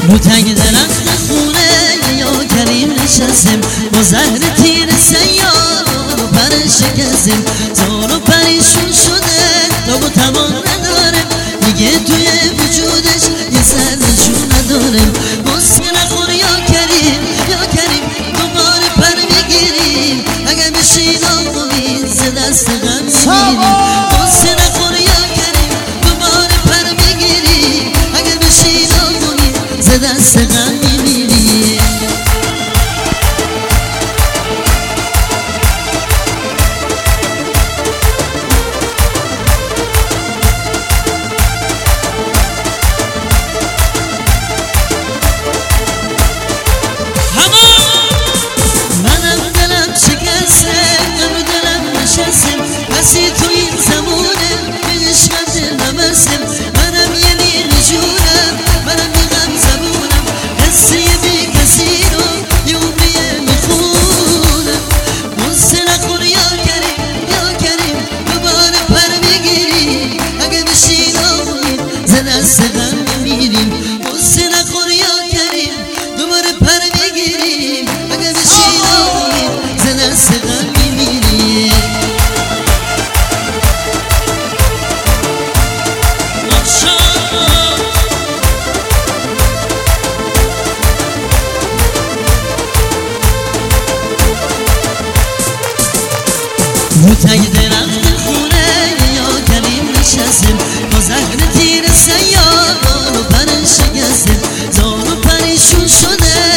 رو تنگ درخت خونه یا کریم نشستیم با زهر تیر سیار و پر شکستیم زار و پریشون شده تاب و توان نداره دیگه توی وجودش یه سر نشون نداره بسکه نخور یا کریم دوباره پر میگیریم اگه بشین آقوی ز دست غم میمیریم بسکه نخور یا کریم دوباره پر میگیریم اگه بشین آقوی ز دست غم میمیریم کسی تو این زمونه به عشقت نبستم منم یه نیل جونم منم یه غم زبونم قصه بی کسی رو یه عمریه میخونم قصه نخور یا کریم دوباره پر میگیریم اگه بشین آقوید ز دست غم میمیریم قصه نخور یا کریم دوباره پر میگیریم اگه بشین آقوید ز دست غم میمیریم رو تنگ درخت خونه یا کریم نشستیم با زهر تیر سیار و پر شکستیم زار و پریشون شده